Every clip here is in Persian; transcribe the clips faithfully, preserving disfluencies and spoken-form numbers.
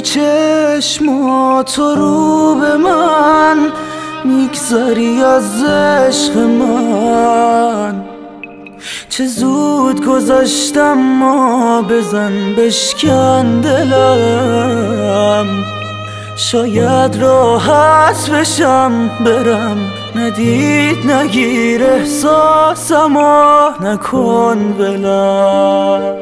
چشماتو رو به من میگذاری از عشق من. چه زود گذاشتم ما بزن بشکن دلم. شاید راحت بشم برم ندید نگیر احساسم و نکن بلم.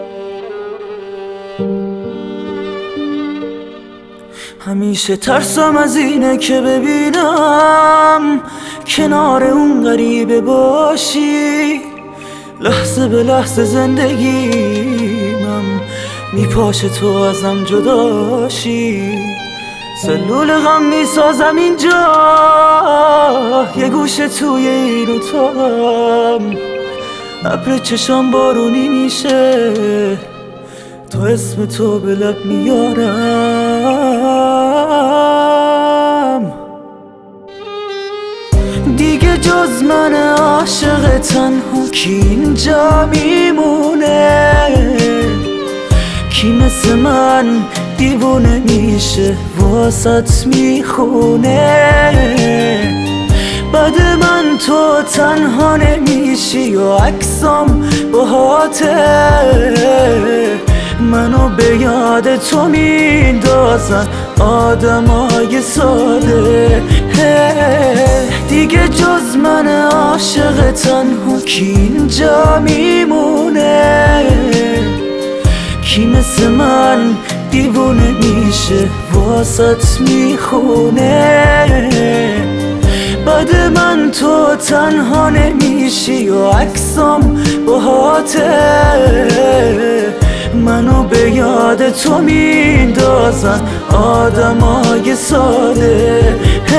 همیشه ترسم از اینه که ببینم کنار اون غریبه باشی. لحظه به لحظه زندگیمم میپاشه تو ازم جداشی. سلول غم میسازم اینجا یه گوشه توی این اتاقم. ابر چشام بارونی میشه تا اسم تو به لب میارم. دیگه جز من عاشق تنها کی اینجا میمونه؟ کی مثل من دیوونه میشه واسط میخونه؟ بعد من تو تنها نمیشی و عکسام باهاته. منو به یاد تو میندازن آدمای ساده. دیگه جز من عاشق تنها کی اینجا میمونه؟ کی مثل من دیوونه میشه واسط میخونه؟ بعد من تو تنها نمیشی و عکسام باهاته. منو به یاد تو میندازن آدمای ساده.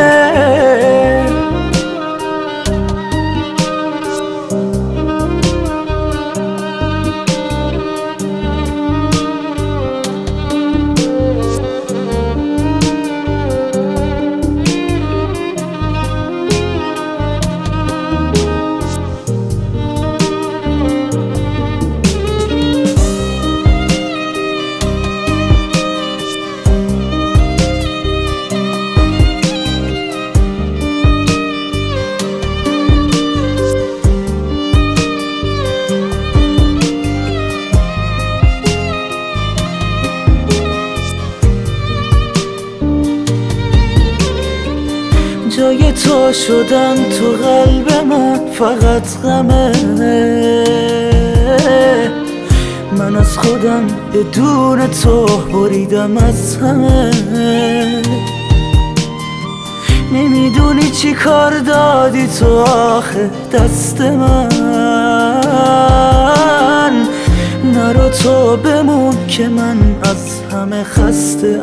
جای تو شدم تو قلب من فقط غمه. من از خودم بدون تو بریدم از همه. نمیدونی چی کار دادی تو آخه دست من. نرو تو بمون که من از همه خسته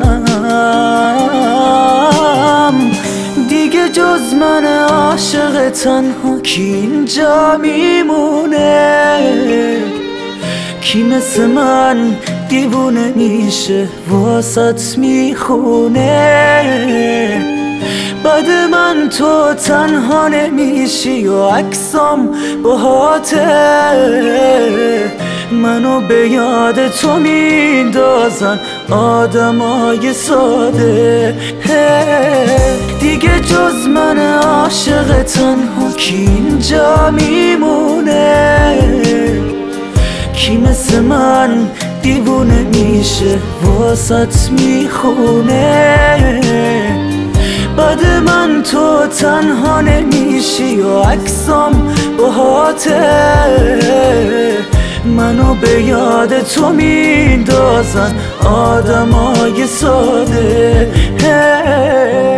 ام. دیگه جز من عاشق تنها کی اینجا میمونه؟ کی مثل من دیوونه میشه واسط میخونه؟ بعد من تو تنها نمیشی و عکسام باهاته. منو به یاد تو میندازن آدمای ساده. دیگه جز من عاشق تنها کی اینجا میمونه؟ کی مثل من دیوونه میشه واسط میخونه؟ بعد من تو تنها نمیشی و عکسام باهاته. منو به یاد تو میندازن آدمای ساده.